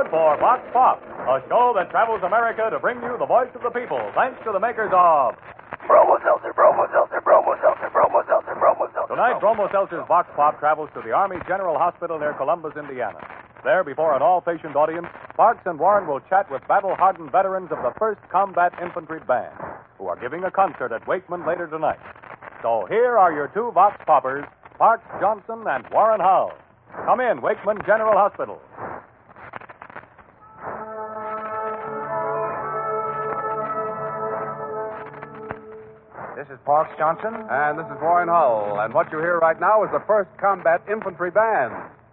for Vox Pop, a show that travels America to bring you the voice of the people, thanks to the makers of Bromo Seltzer, Bromo Seltzer, Bromo Seltzer, Bromo Seltzer, Bromo Seltzer. Tonight, Bromo Seltzer's Vox Pop travels to the Army General Hospital near Columbus, Indiana. There, before an all-patient audience, Parks and Warren will chat with battle-hardened veterans of the 1st Combat Infantry Band, who are giving a concert at Wakeman later tonight. So here are your two Vox Poppers, Parks Johnson and Warren Howell. Come in, Wakeman General Hospital. This is Parks Johnson. And this is Warren Hull. And what you hear right now is the 1st Combat Infantry Band.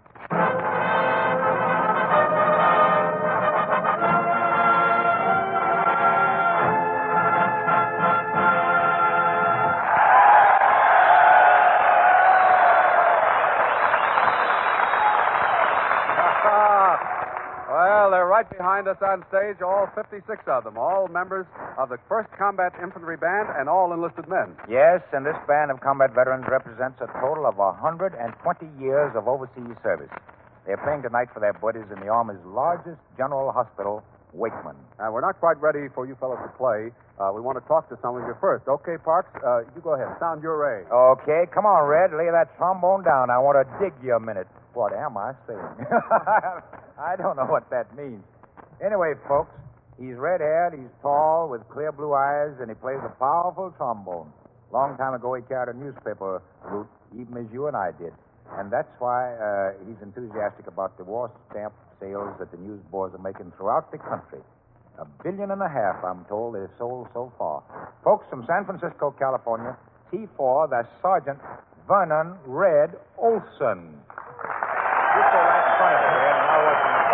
Well, they're right behind us on stage, all 56 of them, all members of the 1st Combat Infantry Band and all enlisted men. Yes, and this band of combat veterans represents a total of 120 years of overseas service. They're playing tonight for their buddies in the Army's largest general hospital, Wakeman. We're not quite ready for you fellows to play. We want to talk to some of you first. Okay, Parks, you go ahead. Sound your A. Okay, come on, Red. Lay that trombone down. I want to dig you a minute. What am I saying? I don't know what that means. Anyway, folks, he's red-haired, he's tall, with clear blue eyes, and he plays a powerful trombone. Long time ago, he carried a newspaper route, even as you and I did. And that's why he's enthusiastic about the war stamp sales that the newsboys are making throughout the country. $1.5 billion, I'm told, they've sold so far. Folks from San Francisco, California, T4, that's Sergeant Vernon Red Olson. You stay right in front of it, Red, and I'll watch you.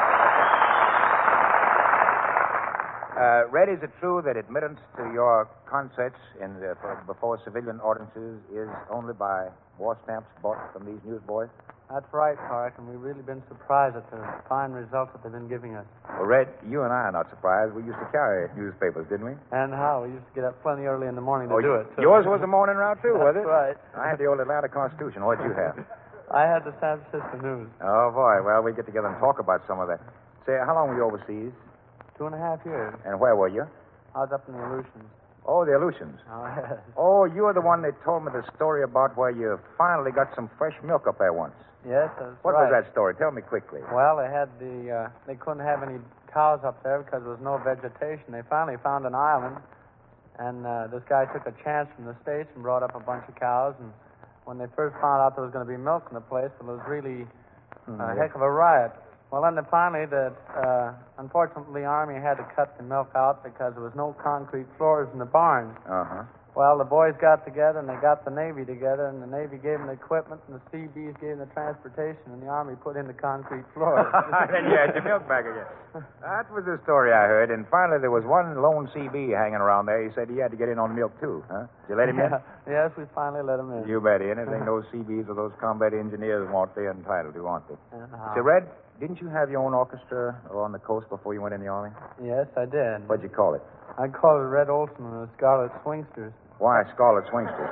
Red, is it true that admittance to your concerts before civilian audiences is only by war stamps bought from these newsboys? That's right, Park, and we've really been surprised at the fine results that they've been giving us. Well, Red, you and I are not surprised. We used to carry newspapers, didn't we? And how? We used to get up plenty early in the morning to do it. Yours was the morning route, too, was it? That's right. I had the old Atlanta Constitution. What'd you have? I had the San Francisco News. Oh, boy. Well, we get together and talk about some of that. Say, how long were you overseas? 2.5 years. And where were you? I was up in the Aleutians. Oh, the Aleutians. Oh, yes. Oh, you were the one that told me the story about where you finally got some fresh milk up there once. Yes, that's What right. was that story? Tell me quickly. Well, they couldn't have any cows up there because there was no vegetation. They finally found an island, and this guy took a chance from the States and brought up a bunch of cows, and when they first found out there was going to be milk in the place, well, it was really a heck of a riot. Well, then finally, unfortunately, the Army had to cut the milk out because there was no concrete floors in the barns. Uh-huh. Well, the boys got together, and they got the Navy together, and the Navy gave them the equipment, and the Seabees gave them the transportation, and the Army put in the concrete floors. Then you had your milk back again. That was the story I heard. And finally, there was one lone CB hanging around there. He said he had to get in on milk, too. Huh? Did you let him in? Yes, we finally let him in. You bet. Anything those CBs or those combat engineers want, they're entitled to, aren't they? Uh-huh. Say, Red, didn't you have your own orchestra on the coast before you went in the Army? Yes, I did. What'd you call it? I called it Red Olson and the Scarlet Swingsters. Why Scarlet Swingsters?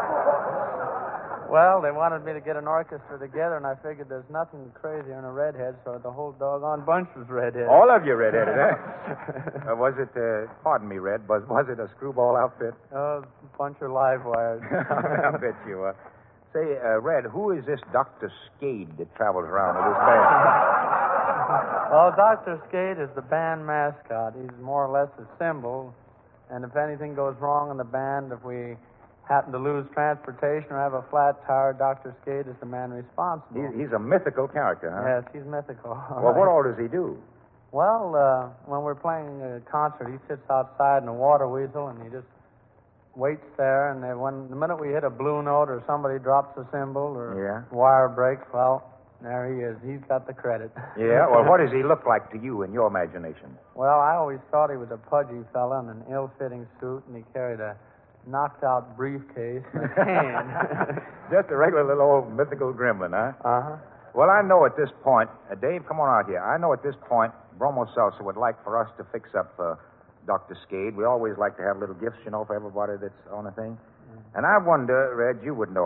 Well, they wanted me to get an orchestra together, and I figured there's nothing crazier than a redhead, so the whole doggone bunch was redheaded. All of you redheaded, eh? Was it, pardon me, Red, was it a screwball outfit? Oh, a bunch of live wires. I bet you were. Say, Red, who is this Dr. Skade that travels around with this band? Well, Dr. Skade is the band mascot. He's more or less a symbol, and if anything goes wrong in the band, if we happen to lose transportation or have a flat tire, Dr. Skade is the man responsible. He's a mythical character, huh? Yes, he's mythical. Well, what all does he do? Well, when we're playing a concert, he sits outside in a water weasel, and he just waits there, and the minute we hit a blue note or somebody drops a cymbal or wire breaks, well, there he is. He's got the credit. Yeah? Well, what does he look like to you in your imagination? Well, I always thought he was a pudgy fella in an ill-fitting suit, and he carried a knocked-out briefcase and a cane. Just a regular little old mythical gremlin, huh? Uh-huh. Well, I know at this point, Dave, come on out here. I know at this point, Bromo Seltzer would like for us to fix up Dr. Skade. We always like to have little gifts, for everybody that's on the thing. And I wonder, Red, you would know,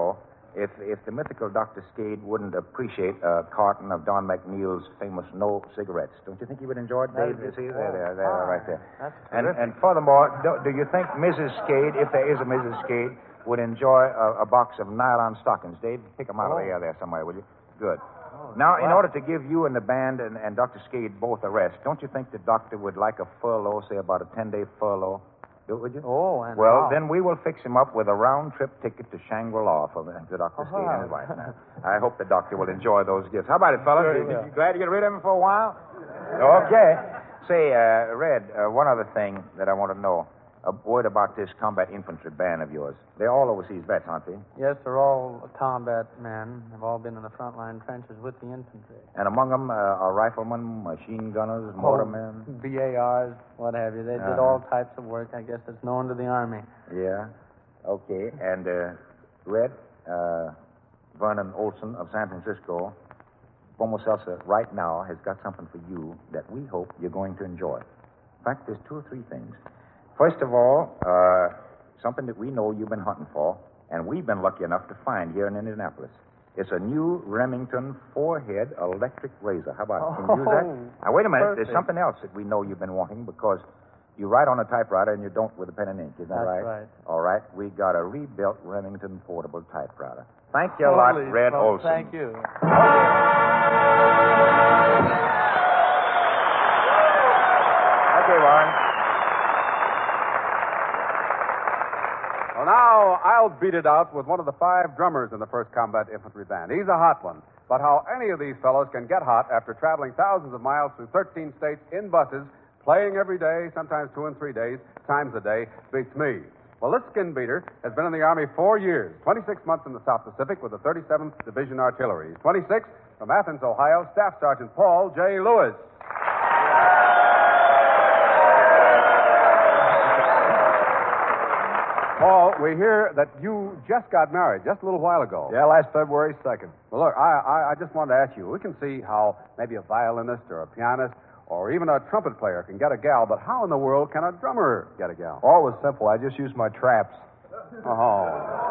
if the mythical Dr. Skade wouldn't appreciate a carton of Don McNeil's famous No cigarettes, don't you think he would enjoy it, Dave? You see, there, right there. That's And furthermore, do you think Mrs. Skade, if there is a Mrs. Skade, would enjoy a box of nylon stockings? Dave, pick them out of the air there somewhere, will you? Good. Now, in order to give you and the band and Dr. Skade both a rest, don't you think the doctor would like a furlough, say about a 10-day furlough? Would you? Oh, and well, then we will fix him up with a round-trip ticket to Shangri-La for Dr. Skade and his wife. Now, I hope the doctor will enjoy those gifts. How about it, fellas? You glad to get rid of him for a while? Okay. Say, Red, one other thing that I want to know. A word about this combat infantry band of yours. They're all overseas vets, aren't they? Yes, they're all combat men. They've all been in the front line trenches with the infantry. And among them are riflemen, machine gunners, mortarmen. BARs, what have you. They did all types of work, I guess, that's known to the Army. Yeah. Okay. And, Red, Vernon Olson of San Francisco, Pomoselsa right now has got something for you that we hope you're going to enjoy. In fact, there's 2 or 3 things. First of all, something that we know you've been hunting for, and we've been lucky enough to find here in Indianapolis. It's a new Remington 4-head electric razor. How about it? Can you use that? Now, wait a minute. Perfect. There's something else that we know you've been wanting because you write on a typewriter and you don't with a pen and ink. Isn't that That's right? right. All right. We got a rebuilt Remington portable typewriter. Thank you a lot, Red Olson. Thank you. Okay, Warren. Well, now I'll beat it out with one of the 5 drummers in the 1st Combat Infantry Band. He's a hot one. But how any of these fellows can get hot after traveling thousands of miles through 13 states in buses, playing every day, sometimes 2 and 3 days, times a day, beats me. Well, this skin beater has been in the Army 4 years, 26 months in the South Pacific with the 37th Division Artillery. He's 26, from Athens, Ohio, Staff Sergeant Paul J. Lewis. Paul, we hear that you just got married just a little while ago. Yeah, last February 2nd. Well, look, I just wanted to ask you. We can see how maybe a violinist or a pianist or even a trumpet player can get a gal, but how in the world can a drummer get a gal? Oh, it was simple. I just used my traps. Oh.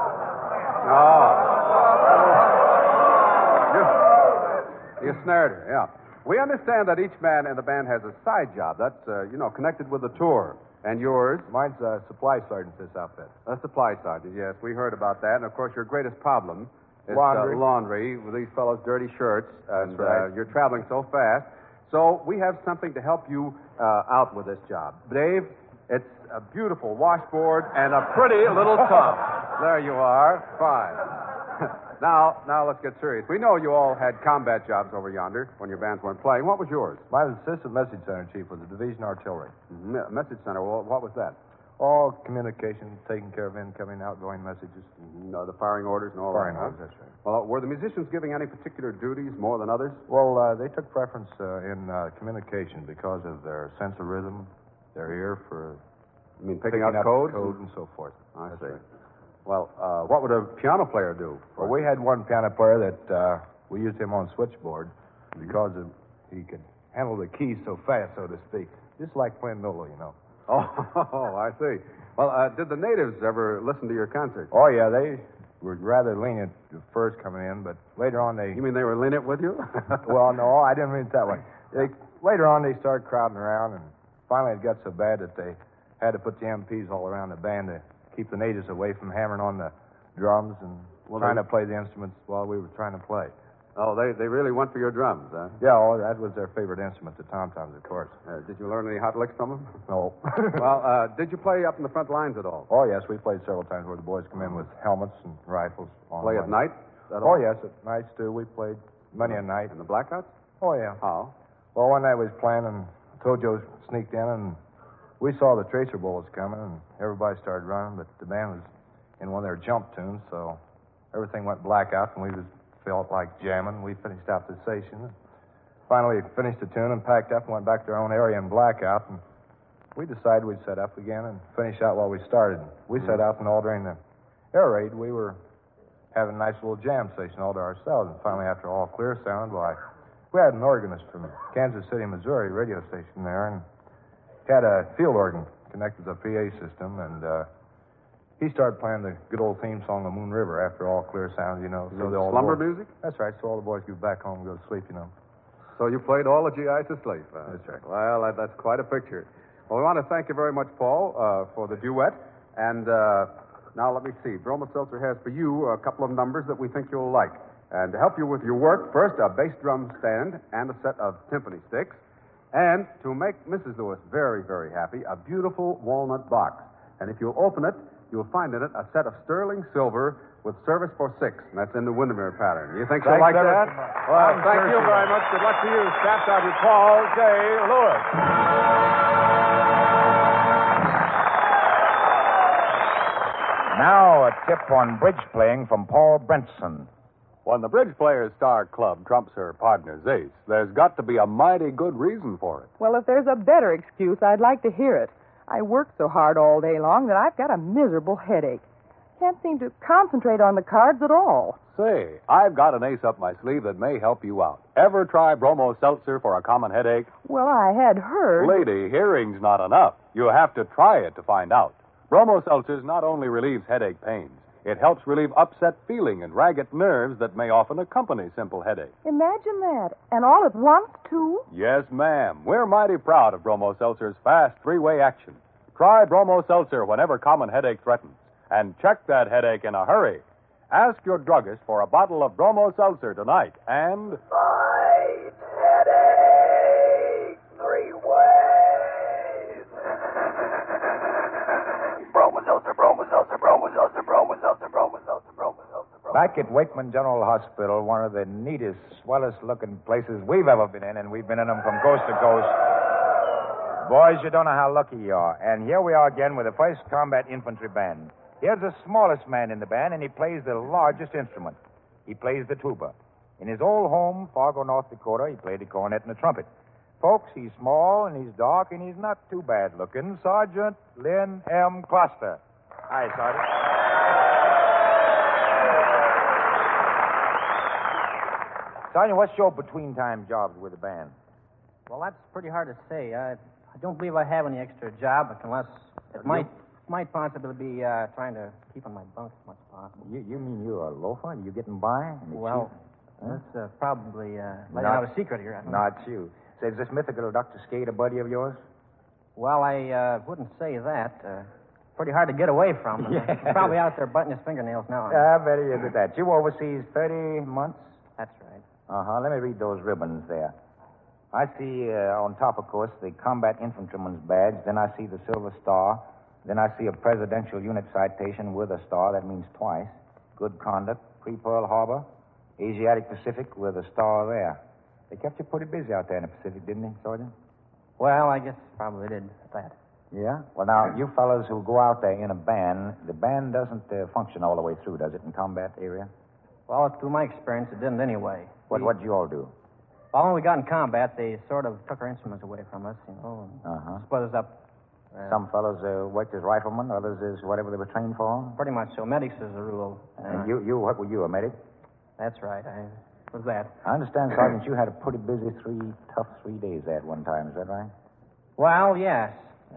You snared her, yeah. We understand that each man in the band has a side job. That's, connected with the tour. And yours? Mine's a supply sergeant, this outfit. A supply sergeant, yes. We heard about that. And, of course, your greatest problem is Laundry. Laundry with these fellows' dirty shirts. And right. You're traveling so fast. So we have something to help you out with this job. Dave, it's a beautiful washboard and a pretty little tub. There you are. Fine. Now let's get serious. We know you all had combat jobs over yonder when your bands weren't playing. What was yours? My assistant message center chief was the Division Artillery. Message center. Well, what was that? All communication, taking care of incoming, outgoing messages. The firing orders and all Firing that. orders, that's right. Well, were the musicians giving any particular duties more than others? Well, they took preference in communication because of their sense of rhythm, their ear for You mean picking out up codes? code and so forth. I see. Well, what would a piano player do? Well, we had one piano player that we used him on switchboard because he could handle the keys so fast, so to speak. Just like playing Nolo, you know. Oh, I see. Well, did the natives ever listen to your concerts? Oh, yeah, they were rather lenient at first coming in, but later on they... You mean they were lenient with you? Well, no, I didn't mean it that way. Later on they started crowding around, and finally it got so bad that they had to put the MPs all around the band to keep the natives away from hammering on the drums and trying to play the instruments while we were trying to play. Oh, they really went for your drums, huh? Yeah, well, that was their favorite instrument, the tom-toms, of course. Did you learn any hot licks from them? No. Well, did you play up in the front lines at all? Oh, yes, we played several times where the boys come in with helmets and rifles. On Play the at line. night? Is that Oh, all? yes, at nights, too. We played many a night. In the blackouts? Oh, yeah. How? Well, one night we was playing, and Tojo sneaked in, and we saw the tracer bullets coming, and everybody started running, but the band was in one of their jump tunes, so everything went blackout, and we just felt like jamming. We finished out the station, and finally finished the tune and packed up and went back to our own area in blackout, and we decided we'd set up again and finish out while we started. We set up, and all during the air raid, we were having a nice little jam station all to ourselves, and finally, after all clear sound, why, we had an organist from Kansas City, Missouri, radio station there, and had a field organ connected to the PA system, and he started playing the good old theme song of Moon River after all clear sounds, you know. So all Slumber the boys, music? That's right. So all the boys get back home and go to sleep, you know. So you played all the GIs to sleep. That's right. Well, that's quite a picture. Well, we want to thank you very much, Paul, for the duet. And now let me see. Bromo Seltzer has for you a couple of numbers that we think you'll like. And to help you with your work, first, a bass drum stand and a set of timpani sticks. And to make Mrs. Lewis very, very happy, a beautiful walnut box. And if you'll open it, you'll find in it a set of sterling silver with service for 6, and that's in the Windermere pattern. You think she'll like that? Well, thank you very much. Good luck to you, Staff Sergeant Paul J. Lewis. Now, a tip on bridge playing from Paul Brentson. When the bridge player's star club trumps her partner's ace, there's got to be a mighty good reason for it. Well, if there's a better excuse, I'd like to hear it. I work so hard all day long that I've got a miserable headache. Can't seem to concentrate on the cards at all. Say, I've got an ace up my sleeve that may help you out. Ever try Bromo Seltzer for a common headache? Well, I had heard... Lady, hearing's not enough. You have to try it to find out. Bromo Seltzer not only relieves headache pains, it helps relieve upset feeling and ragged nerves that may often accompany simple headache. Imagine that. And all at once, too? Yes, ma'am. We're mighty proud of Bromo Seltzer's fast three-way action. Try Bromo Seltzer whenever common headache threatens. And check that headache in a hurry. Ask your druggist for a bottle of Bromo Seltzer tonight and... Fight headache 3 ways. Bromo Seltzer, Bromo Seltzer, Bromo Seltzer, Bromo Seltzer, Bromo Seltzer, Bromo Seltzer. Back at Wakeman General Hospital, one of the neatest, swellest-looking places we've ever been in, and we've been in them from coast to coast. Boys, you don't know how lucky you are. And here we are again with the 1st Combat Infantry Band. Here's the smallest man in the band, and he plays the largest instrument. He plays the tuba. In his old home, Fargo, North Dakota, he played the cornet and the trumpet. Folks, he's small, and he's dark, and he's not too bad looking. Sergeant Lynn M. Cluster. Hi, Sergeant. Sergeant, what's your between-time jobs with the band? Well, that's pretty hard to say. I don't believe I have any extra job, unless it might possibly be trying to keep on my bunk as much as possible. You mean you're a loafer? You getting by? Well, that's probably letting out a secret here. Not you. Say, is this mythical Dr. Skate a buddy of yours? Well, I wouldn't say that. Pretty hard to get away from. He's probably out there butting his fingernails now. I bet he is at that. You were overseas 30 months? That's right. Uh-huh. Let me read those ribbons there. I see on top, of course, the Combat Infantryman's badge. Then I see the Silver Star. Then I see a Presidential Unit Citation with a star. That means twice. Good conduct. Pre-Pearl Harbor. Asiatic Pacific with a star there. They kept you pretty busy out there in the Pacific, didn't they, Sergeant? Well, I guess probably did that. Yeah? Well, now, you fellows who go out there in a band, the band doesn't function all the way through, does it, in combat area? Well, through my experience, it didn't anyway. What'd you all do? Well, when we got in combat, they sort of took our instruments away from us, and split us up. Some fellows worked as riflemen, others as whatever they were trained for. Pretty much so. Medics is the rule. What were you, a medic? That's right. I was that. I understand, Sergeant, you had a pretty busy tough 3 days there at one time. Is that right? Well, yes.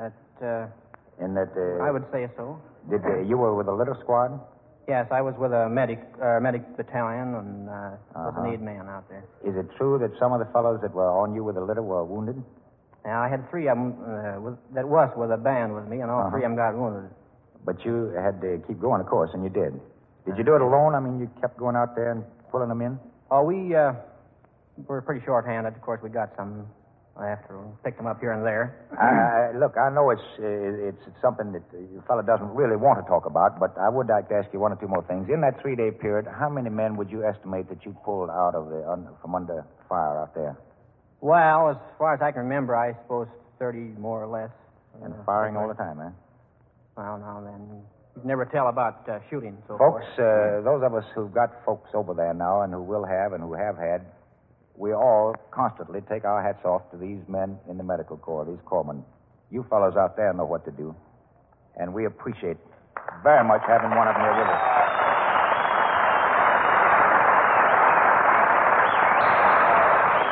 In that... I would say so. You were with a litter squad? Yes, I was with a medic battalion and was an aid man out there. Is it true that some of the fellows that were on you with the litter were wounded? Now, I had 3 of them that was with a band with me, and all 3 of them got wounded. But you had to keep going, of course, and you did. Did you do it alone? I mean, you kept going out there and pulling them in? Oh, we were pretty short-handed. Of course, we got some after we picked them up here and there. Look, I know it's something that the fellow doesn't really want to talk about, but I would like to ask you 1 or 2 more things. In that 3-day period, how many men would you estimate that you pulled out of from under fire out there? Well, as far as I can remember, I suppose 30 more or less. And firing all the time, eh? Well, now then, you can never tell about shooting and so forth. Folks, those of us who've got folks over there now and who will have and who have had, we all constantly take our hats off to these men in the medical corps, these corpsmen. You fellows out there know what to do. And we appreciate very much having one of them here with us. And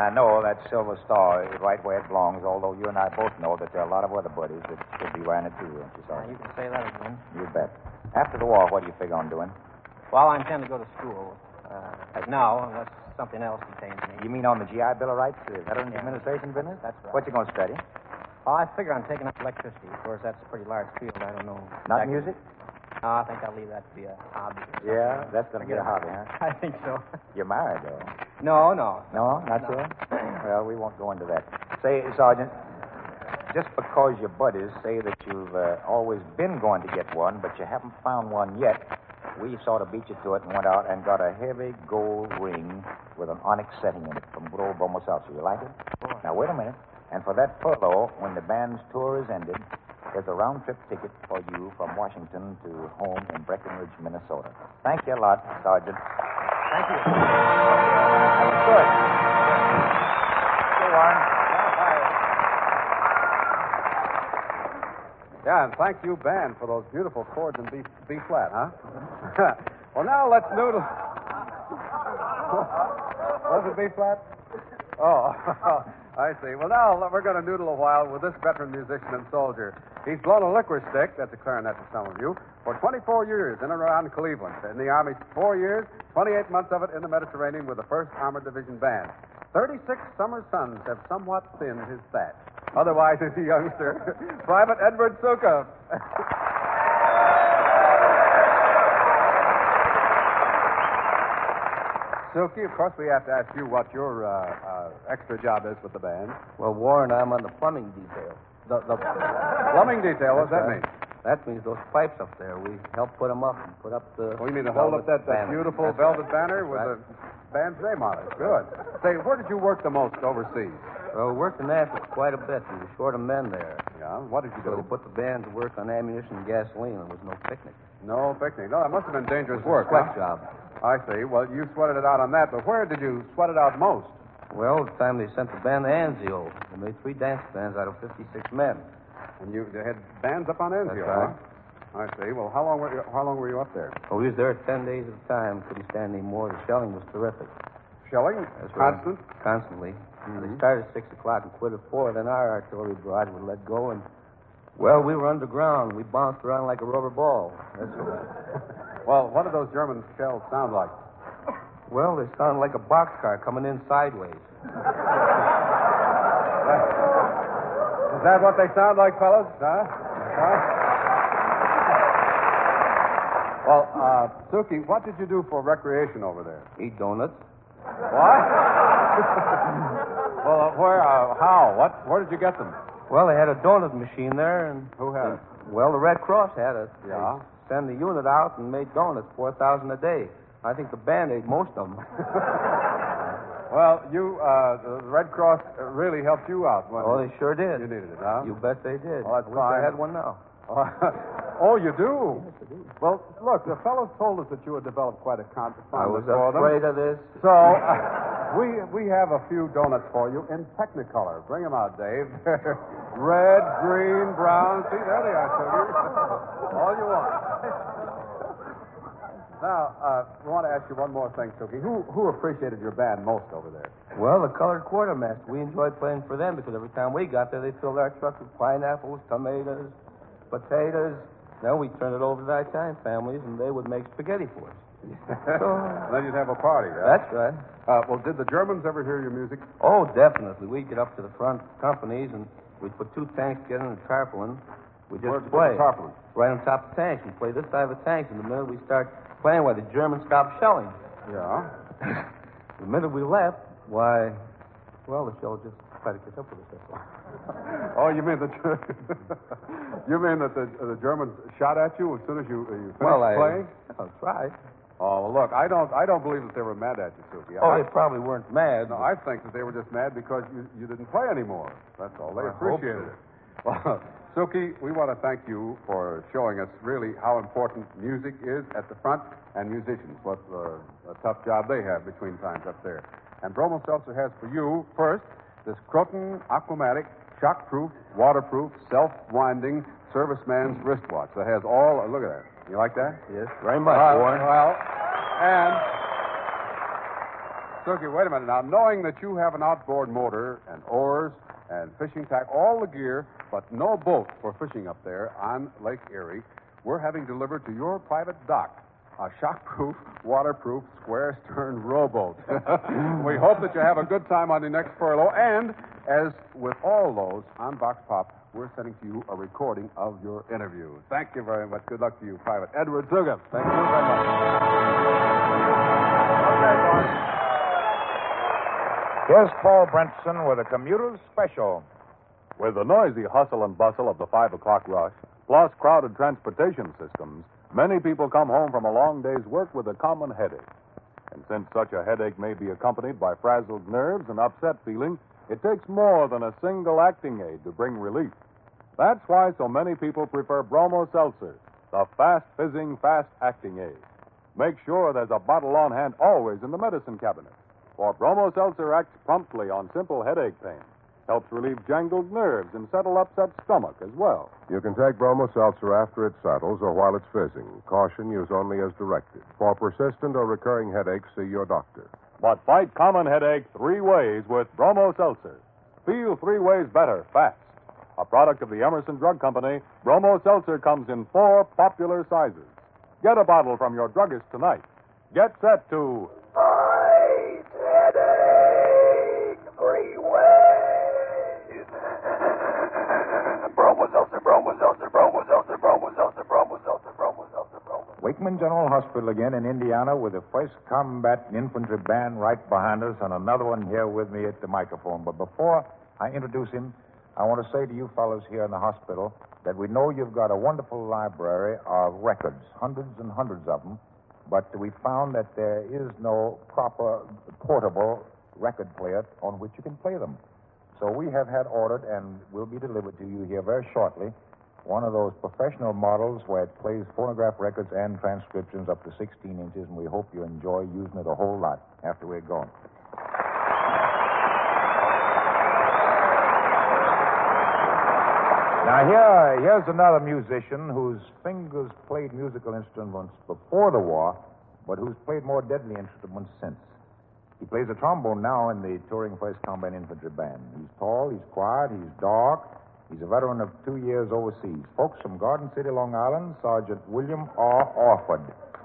I know that Silver Star is right where it belongs, although you and I both know that there are a lot of other buddies that should be wearing it too, ain't you, Sergeant? You can say that again. You bet. After the war, what do you figure on doing? Well, I intend to go to school. Now, unless something else detains me. You mean on the GI Bill of Rights, Veterans Administration business? That's right. What you going to study? Well, I figure on taking up electricity. Of course, that's a pretty large field. I don't know. Not exactly. music? No, I think I'll leave that to be a hobby. Yeah, that's going to be a hobby, huh? I think so. You're married, though. No. No, not sure? Well, we won't go into that. Say, Sergeant, just because your buddies say that you've always been going to get one, but you haven't found one yet, we sort of beat you to it and went out and got a heavy gold ring with an onyx setting in it from good old Bromo Seltzer. You like it? Sure. Now, wait a minute. And for that furlough, when the band's tour is ended, there's a round-trip ticket for you from Washington to home in Breckenridge, Minnesota. Thank you a lot, Sergeant. Thank you. That was good. Go on. Yeah, and thank you, band, for those beautiful chords in B flat, huh? Well, now let's noodle. Was it B flat? Oh, I see. Well, now we're going to noodle a while with this veteran musician and soldier. He's blown a licorice stick, that's a clarinet to some of you, for 24 years in and around Cleveland. In the Army, 4 years, 28 months of it in the Mediterranean with the 1st Armored Division Band. 36 summer suns have somewhat thinned his thatch. Otherwise, he's a youngster. Private Edward Suka. Suki, of course, we have to ask you what your extra job is with the band. Well, Warren, I'm on the plumbing detail. The plumbing detail, what does that mean? That means those pipes up there. We help put them up and put up the... Oh, you mean to hold up that beautiful velvet banner with the band's name on it? Good. Say, where did you work the most overseas? Well, we worked in Africa quite a bit. We were short of men there. Yeah? What did you So do? they put the band to work on ammunition and gasoline. There was no picnic. No picnic. No, that must have been dangerous It was work, a sweat huh? job. I see. Well, you sweated it out on that, but where did you sweat it out most? Well, the time they sent the band to Anzio, they made 3 dance bands out of 56 men. And they had bands up on Anzio, That's right. huh? I see. Well, how long were you up there? Well, we was there 10 days at a time. Couldn't stand any more. The shelling was terrific. Shelling? That's right. Constant? Constantly. Mm-hmm. They started at 6 o'clock and quit at 4. Then our artillery barrage would let go, and, well, we were underground. We bounced around like a rubber ball. That's what... Well, what do those German shells sound like? Well, they sound like a boxcar coming in sideways. Is that what they sound like, fellas? Huh? Well, Suki, what did you do for recreation over there? Eat donuts. What? Well, where, how? Where did you get them? Well, they had a donut machine there, and... Who had it? Well, the Red Cross had it. Yeah? They send the unit out and made donuts, 4,000 a day. I think the band ate most of them. Well, the Red Cross really helped you out. Oh, they sure did. You needed it, huh? You bet they did. Well, that's I wish I fine. had one now. Oh, you do? Yes, I do. Well, look, the fellows told us that you had developed quite a fondness I was for them. afraid of this. So, we have a few donuts for you in Technicolor. Bring them out, Dave. Red, green, brown. See, there they are, Sugar. All you want. Now, we want to ask you one more thing, Suki. Who appreciated your band most over there? Well, the colored quartermaster. We enjoyed playing for them because every time we got there, they filled our truck with pineapples, tomatoes, potatoes. Then we turned it over to the Italian families, and they would make spaghetti for us. Then you'd have a party, huh? That's right. Well, did the Germans ever hear your music? Oh, definitely. We'd get up to the front companies, and we'd put 2 tanks together in a tarpaulin. We'd just Where'd you play. put the tarpaulin? Right on top of the tanks. We'd play this side of the tanks, and the minute we start playing, why, the Germans stopped shelling. Yeah. The minute we left, why, well, the shell just tried to catch up with us. That's all. Oh, you mean that the Germans shot at you as soon as you finished playing? I'll try. Oh, well, look, I don't believe that they were mad at you, Suki. Oh, they probably weren't mad. No, I think that they were just mad because you didn't play anymore. That's all. They appreciated it. Well, Suki, we want to thank you for showing us really how important music is at the front and musicians, what a tough job they have between times up there. And Bromo Seltzer has for you, first, this Croton Aquamatic, shockproof, waterproof, self-winding serviceman's wristwatch that has all, look at that. You like that? Yes, very much, Warren. Well, and Stokey, wait a minute. Now, knowing that you have an outboard motor and oars and fishing tack, all the gear, but no boat for fishing up there on Lake Erie, we're having delivered to your private dock a shockproof, waterproof, square-stern rowboat. We hope that you have a good time on the next furlough. And, as with all those on Vox Pop, we're sending to you a recording of your interview. Thank you very much. Good luck to you, Private Edward Dugan. Thank you very much. Here's Paul Brentson with a commuter's special. With the noisy hustle and bustle of the 5 o'clock rush, plus crowded transportation systems, many people come home from a long day's work with a common headache. And since such a headache may be accompanied by frazzled nerves and upset feeling, it takes more than a single acting aid to bring relief. That's why so many people prefer Bromo Seltzer, the fast-fizzing, fast-acting aid. Make sure there's a bottle on hand always in the medicine cabinet, for Bromo Seltzer acts promptly on simple headache pain, helps relieve jangled nerves and settle upset stomach as well. You can take Bromo Seltzer after it settles or while it's fizzing. Caution, use only as directed. For persistent or recurring headaches, see your doctor. But fight common headache 3 ways with Bromo Seltzer. Feel 3 ways better fast. A product of the Emerson Drug Company, Bromo Seltzer comes in 4 popular sizes. Get a bottle from your druggist tonight. Get set to Fight headache 3 ways. Bromo Seltzer, Bromo Seltzer, Bromo Seltzer, Bromo Seltzer, Bromo Seltzer, Bromo Seltzer, Bromo Seltzer. Wakeman General Hospital again in Indiana with the 1st Combat Infantry Band right behind us and another one here with me at the microphone. But before I introduce him, I want to say to you fellows here in the hospital that we know you've got a wonderful library of records, hundreds and hundreds of them, but we found that there is no proper portable record player on which you can play them. So we have had ordered and will be delivered to you here very shortly one of those professional models where it plays phonograph records and transcriptions up to 16 inches, and we hope you enjoy using it a whole lot after we're gone. Now, here's another musician whose fingers played musical instruments before the war, but who's played more deadly instruments since. He plays the trombone now in the touring 1st Combat Infantry Band. He's tall, he's quiet, he's dark. He's a veteran of 2 years overseas. Folks, from Garden City, Long Island, Sergeant William R. Orford.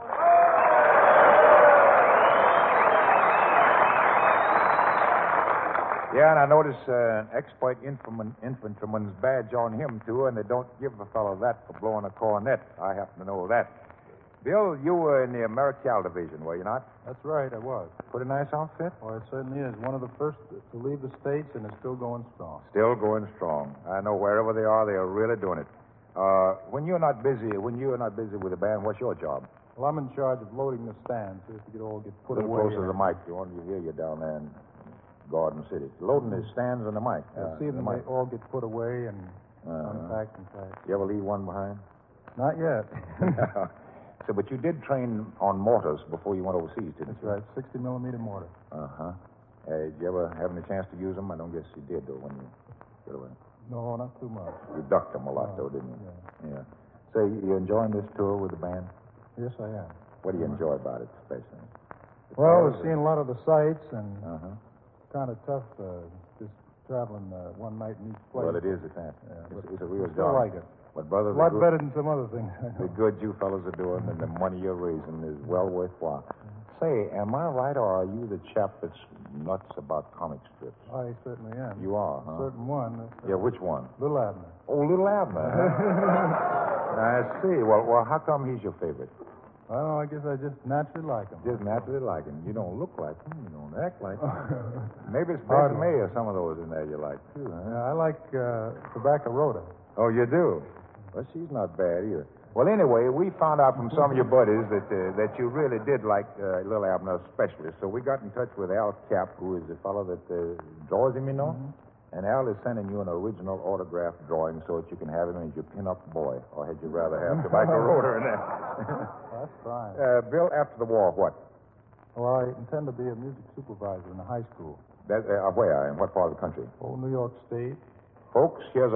Yeah, and I notice an expert infantryman's badge on him, too, and they don't give a fellow that for blowing a cornet. I happen to know that. Bill, you were in the Americal Division, were you not? That's right, I was. Pretty nice outfit? Well, it certainly is. One of the first to leave the States, and it's still going strong. Still going strong. I know wherever they are really doing it. When you're not busy with the band, what's your job? Well, I'm in charge of loading the stands so that it all get put a little away. Closer to the mic. You want to hear you down there in Garden City. Loading the stands and the mic. See them, they all get put away and unpacked and packed. You ever leave one behind? Not yet. So, but you did train on mortars before you went overseas, didn't you? That's right, 60-millimeter mortar. Uh-huh. Did you ever have any chance to use them? I don't guess you did, though, when you got away. No, not too much. You ducked them a lot, though, didn't you? Yeah. So, you enjoying this tour with the band? Yes, I am. What do you enjoy about it, especially? Well, we're seeing a lot of the sights, and kind of tough just traveling one night in each place. Well, it is at that. Yeah, it's a real job. I like it. But, brother, a lot better than some other things. The good you fellows are doing and the money you're raising is well worthwhile. Say, am I right, or are you the chap that's nuts about comic strips? I certainly am. You are, huh? A certain one. Yeah, which one? Little Abner. Oh, Little Abner. I see. Well, how come he's your favorite? Well, I guess I just naturally like him. Just naturally like him. You don't look like him. You don't act like him. Maybe it's Bessie May or some of those in there you like, too, huh? Yeah, I like Tobacco Rhoda. Oh, you do? Well, she's not bad either. Well, anyway, we found out from some of your buddies that you really did like Little Abner especially. So we got in touch with Al Cap, who is the fellow that draws him, you know. Mm-hmm. And Al is sending you an original autograph drawing so that you can have him as your pin-up boy. Or had you rather have Tobacco Rhoda in there? That's fine. Bill, after the war, what? Well, I intend to be a music supervisor in a high school. That, where? In what part of the country? Oh, New York State. Folks, here's a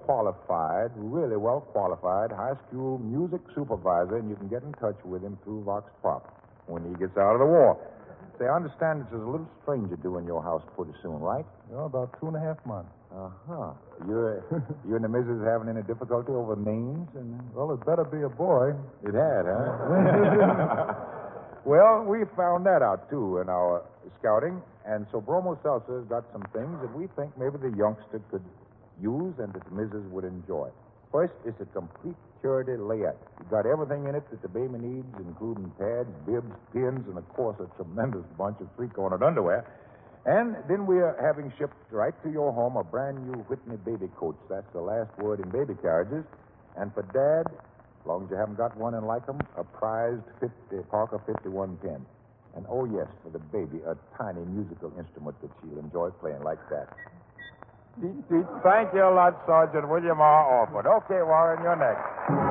really well-qualified high school music supervisor, and you can get in touch with him through Vox Pop. when he gets out of the war. Say, I understand it's a little stranger due in your house pretty soon, right? About 2.5 months. Uh-huh. You and the missus having any difficulty over names? Well, it better be a boy. It had, huh? Well, we found that out, too, in our scouting. And so Bromo Seltzer has got some things that we think maybe the youngster could use and that the missus would enjoy. First, it's a complete purity layette. You got everything in it that the baby needs, including pads, bibs, pins, and, of course, a tremendous bunch of three-cornered underwear. And then we are having shipped right to your home a brand-new Whitney baby coach. That's the last word in baby carriages. And for Dad, as long as you haven't got one and like them, a prized Parker 51 pen. And, oh, yes, for the baby, a tiny musical instrument that she'll enjoy playing like that. Thank you a lot, Sergeant William R. Orford. Okay, Warren, you're next.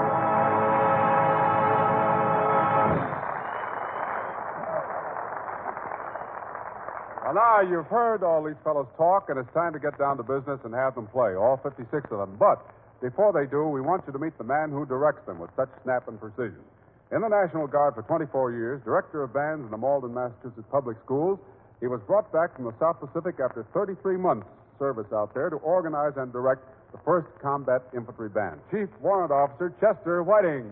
Well, now, you've heard all these fellows talk, and it's time to get down to business and have them play, all 56 of them. But before they do, we want you to meet the man who directs them with such snap and precision. In the National Guard for 24 years, director of bands in the Malden, Massachusetts public schools, he was brought back from the South Pacific after 33 months' service out there to organize and direct the 1st Combat Infantry Band. Chief Warrant Officer Chester Whiting.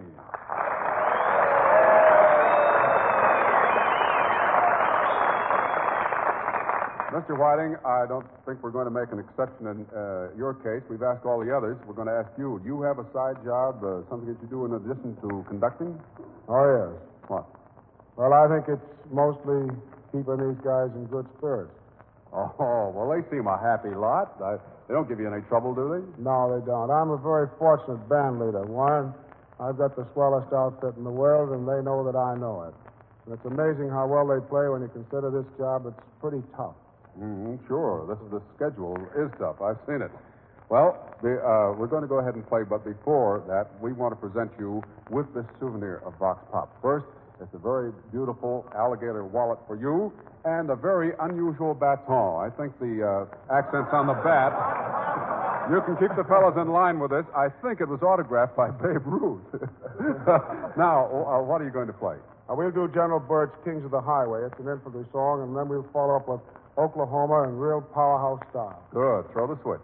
Mr. Whiting, I don't think we're going to make an exception in your case. We've asked all the others. We're going to ask you, do you have a side job, something that you do in addition to conducting? Oh, yes. What? Well, I think it's mostly keeping these guys in good spirits. Oh, well, they seem a happy lot. They don't give you any trouble, do they? No, they don't. I'm a very fortunate band leader, Warren. I've got the swellest outfit in the world, and they know that I know it. And it's amazing how well they play when you consider this job. It's pretty tough. Sure. The schedule is tough. I've seen it. Well, we're going to go ahead and play, but before that, we want to present you with this souvenir of Vox Pop. First, it's a very beautiful alligator wallet for you and a very unusual baton. I think the accents on the bat, you can keep the fellows in line with this. I think it was autographed by Babe Ruth. Now, what are you going to play? We'll do General Byrd's Kings of the Highway. It's an infantry song, and then we'll follow up with Oklahoma in real powerhouse style. Good. Throw the switch.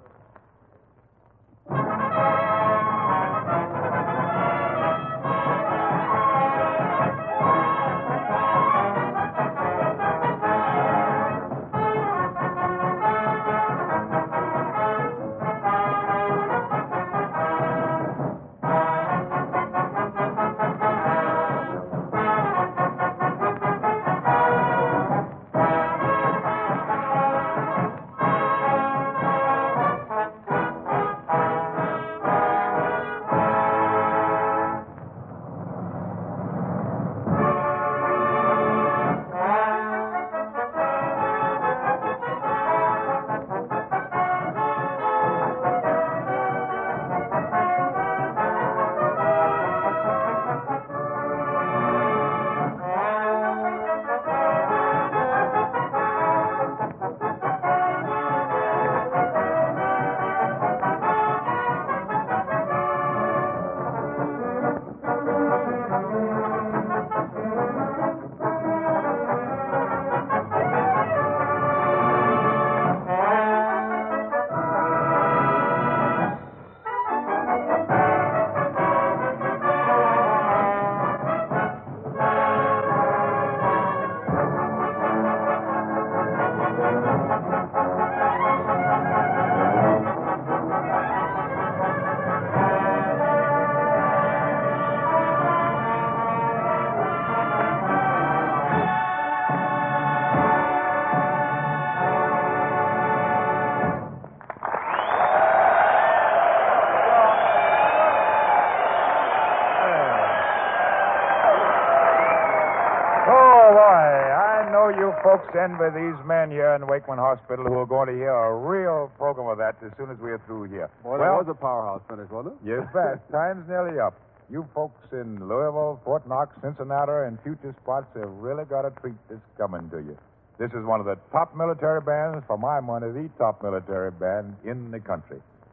Folks envy these men here in Wakeman Hospital who are going to hear a real program of that as soon as we are through here. Well, that was a powerhouse finish, wasn't it? Yes, bet. Time's nearly up. You folks in Louisville, Fort Knox, Cincinnati, and future spots have really got a treat that's coming to you. This is one of the top military bands, for my money, the top military band in the country.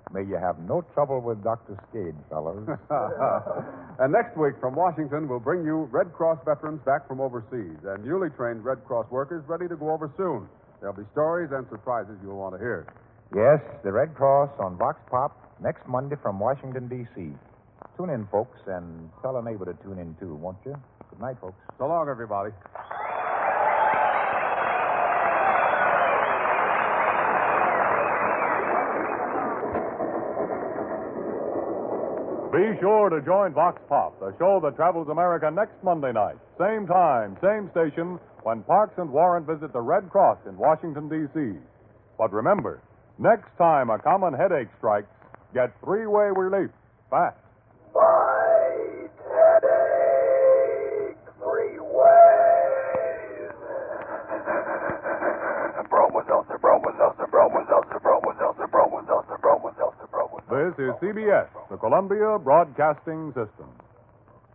May you have no trouble with Dr. Skade, fellows. And next week from Washington, we'll bring you Red Cross veterans back from overseas and newly trained Red Cross workers ready to go over soon. There'll be stories and surprises you'll want to hear. Yes, the Red Cross on Vox Pop next Monday from Washington, D.C. Tune in, folks, and tell a neighbor to tune in, too, won't you? Good night, folks. So long, everybody. Be sure to join Vox Pop, the show that travels America next Monday night. Same time, same station, when Parks and Warren visit the Red Cross in Washington, D.C. But remember, next time a common headache strikes, get three-way relief fast. Fight headache 3 ways. Bromo-Seltzer, Bromo-Seltzer, Bromo-Seltzer, Bromo-Seltzer, Bromo-Seltzer, Bromo-Seltzer, Bromo-Seltzer. This is CBS, the Columbia Broadcasting System.